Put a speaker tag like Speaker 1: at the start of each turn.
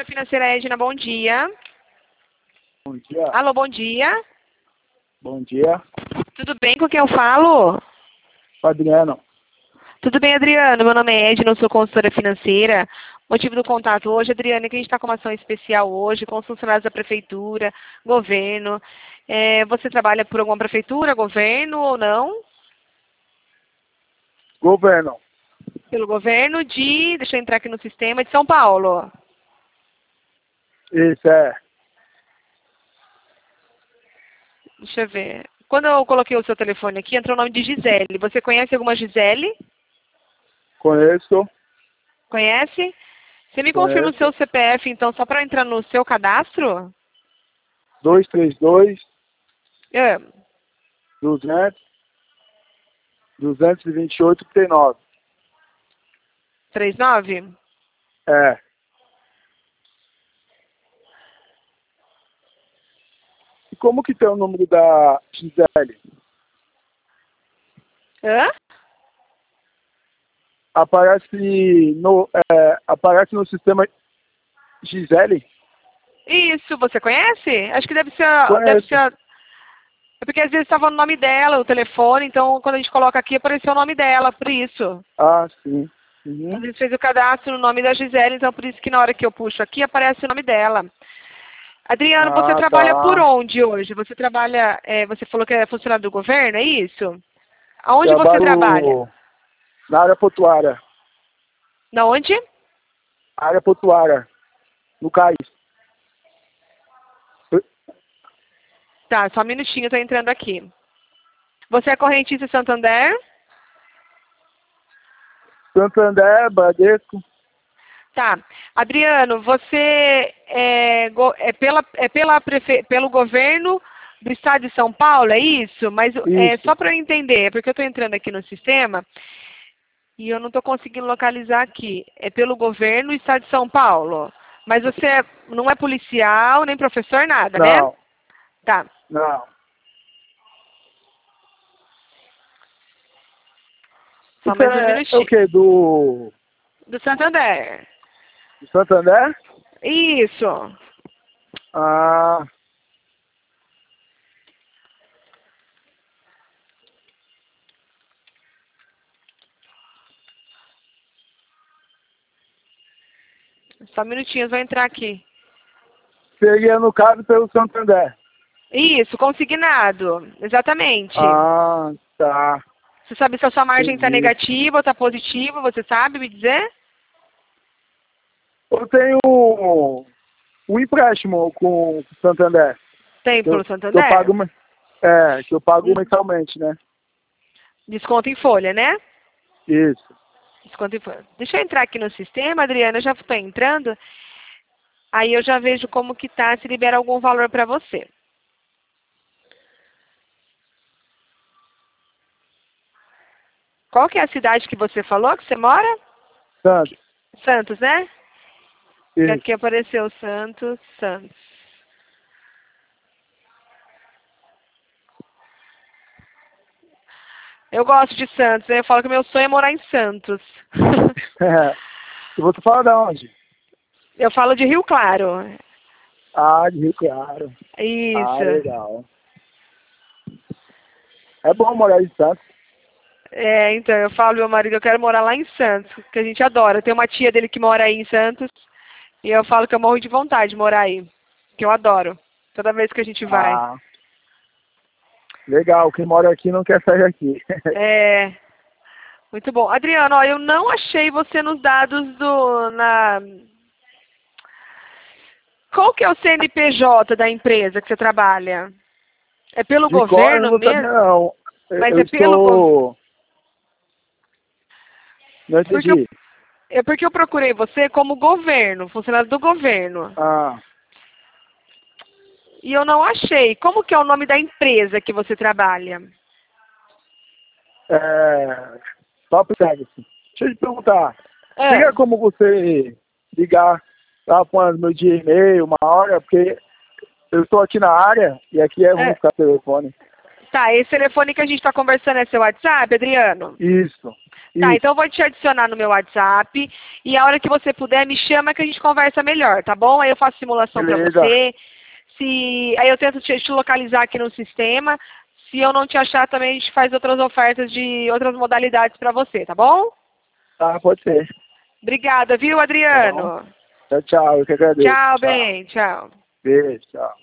Speaker 1: consultora financeira Edna, bom dia.
Speaker 2: Bom dia.
Speaker 1: Alô, bom dia.
Speaker 2: Bom dia.
Speaker 1: Tudo bem com quem eu falo?
Speaker 2: Adriano.
Speaker 1: Tudo bem, Adriano? Meu nome é Edna, eu sou consultora financeira. Motivo do contato hoje, Adriano, é que a gente está com uma ação especial hoje com os funcionários da prefeitura, governo. Você trabalha por alguma prefeitura, governo ou não?
Speaker 2: Governo.
Speaker 1: Pelo governo de, deixa eu entrar aqui no sistema, de São Paulo.
Speaker 2: Isso é.
Speaker 1: Deixa eu ver. Quando eu coloquei o seu telefone aqui, entrou o nome de Gisele. Você conhece alguma Gisele?
Speaker 2: Conheço.
Speaker 1: Conhece? Você me confirma o
Speaker 2: Conheço.
Speaker 1: seu CPF, então, só para entrar no seu cadastro?
Speaker 2: 232
Speaker 1: É,
Speaker 2: 200 228 39.
Speaker 1: 39?
Speaker 2: É. E como que tem o número da Gisele?
Speaker 1: Hã?
Speaker 2: Aparece no sistema Gisele?
Speaker 1: Isso, você conhece? Acho que deve
Speaker 2: Conheço.
Speaker 1: ser... É porque às vezes estava no nome dela, o telefone, então quando a gente coloca aqui, apareceu o nome dela, por isso.
Speaker 2: Ah, sim.
Speaker 1: A
Speaker 2: Uhum.
Speaker 1: gente fez o cadastro no nome da Gisele, então por isso que na hora que eu puxo aqui, aparece o nome dela. Adriano, você
Speaker 2: Ah,
Speaker 1: trabalha por
Speaker 2: tá.
Speaker 1: onde hoje? Você trabalha, você falou que é funcionário do governo, é isso? Aonde você trabalha?
Speaker 2: Trabalho na área portuária.
Speaker 1: Na onde?
Speaker 2: Área portuária. No CAIS.
Speaker 1: Tá, só um minutinho, eu tô entrando aqui. Você é correntista Santander?
Speaker 2: Santander, Bradesco.
Speaker 1: Tá. Adriano, você pelo governo do estado de São Paulo, é isso? Mas
Speaker 2: Isso.
Speaker 1: só para eu entender, é porque eu estou entrando aqui no sistema e eu não estou conseguindo localizar aqui. É pelo governo do estado de São Paulo. Mas você não é policial, nem professor, nada, né?
Speaker 2: Não,
Speaker 1: Tá.
Speaker 2: não.
Speaker 1: Só
Speaker 2: Isso
Speaker 1: mais um
Speaker 2: é o
Speaker 1: minutinho.
Speaker 2: quê? Do
Speaker 1: Do Santander.
Speaker 2: Santander?
Speaker 1: Isso.
Speaker 2: Ah,
Speaker 1: Só um minutinho, eu vou entrar aqui.
Speaker 2: seria no caso pelo Santander.
Speaker 1: Isso, consignado. Exatamente.
Speaker 2: Ah, tá.
Speaker 1: Você sabe se a sua margem está
Speaker 2: Entendi.
Speaker 1: negativa ou está positiva? Você sabe me dizer?
Speaker 2: Eu tenho um empréstimo com o Santander.
Speaker 1: Tem pelo
Speaker 2: Que eu pago,
Speaker 1: Santander?
Speaker 2: que eu pago
Speaker 1: Hum.
Speaker 2: mensalmente, né?
Speaker 1: Desconto em folha, né?
Speaker 2: Isso.
Speaker 1: Desconto em folha. Deixa eu entrar aqui no sistema, Adriana, eu já estou entrando. Aí eu já vejo como que tá, se libera algum valor para você. Qual que é a cidade que você falou que você mora?
Speaker 2: Santos.
Speaker 1: Santos, né? Que
Speaker 2: Isso.
Speaker 1: aqui apareceu Santos. Eu gosto de Santos, né? Eu falo que meu sonho é morar em Santos.
Speaker 2: E você fala de onde?
Speaker 1: Eu falo de Rio Claro.
Speaker 2: Ah, de Rio Claro. Ah,
Speaker 1: Isso.
Speaker 2: legal. É bom morar em Santos.
Speaker 1: Então, eu falo pro meu marido, eu quero morar lá em Santos, que a gente adora. Tem uma tia dele que mora aí em Santos, e eu falo que eu morro de vontade de morar aí, que eu adoro, toda vez que a gente vai.
Speaker 2: Ah, legal. Quem mora aqui não quer sair aqui.
Speaker 1: É, muito bom. Adriano, ó, eu não achei você nos dados Qual que é o CNPJ da empresa que você trabalha? É pelo
Speaker 2: De cor eu não
Speaker 1: governo
Speaker 2: vou saber,
Speaker 1: mesmo?
Speaker 2: não.
Speaker 1: Mas
Speaker 2: Eu
Speaker 1: é pelo governo.
Speaker 2: estou... Não entendi.
Speaker 1: É porque eu procurei você como governo, funcionário do governo.
Speaker 2: Ah,
Speaker 1: E eu não achei. Como que é o nome da empresa que você trabalha?
Speaker 2: só para assim. Deixa eu te perguntar.
Speaker 1: Ah,
Speaker 2: Teria como você ligar lá para o meu dia e meio, uma hora, porque eu estou aqui na área e aqui é ruim
Speaker 1: ah,
Speaker 2: ficar telefone.
Speaker 1: Tá, esse telefone que a gente está conversando é seu WhatsApp, Adriano?
Speaker 2: Isso.
Speaker 1: Tá, então eu vou te adicionar no meu WhatsApp e a hora que você puder me chama que a gente conversa melhor, tá bom? Aí eu faço simulação para
Speaker 2: Beleza.
Speaker 1: você. Aí eu tento te localizar aqui no sistema. Se eu não te achar também a gente faz outras ofertas de outras modalidades para você, tá bom?
Speaker 2: Tá, pode ser.
Speaker 1: Obrigada, viu, Adriano?
Speaker 2: Tchau, tchau. Eu que agradeço.
Speaker 1: Tchau, bem, tchau.
Speaker 2: Beijo, tchau.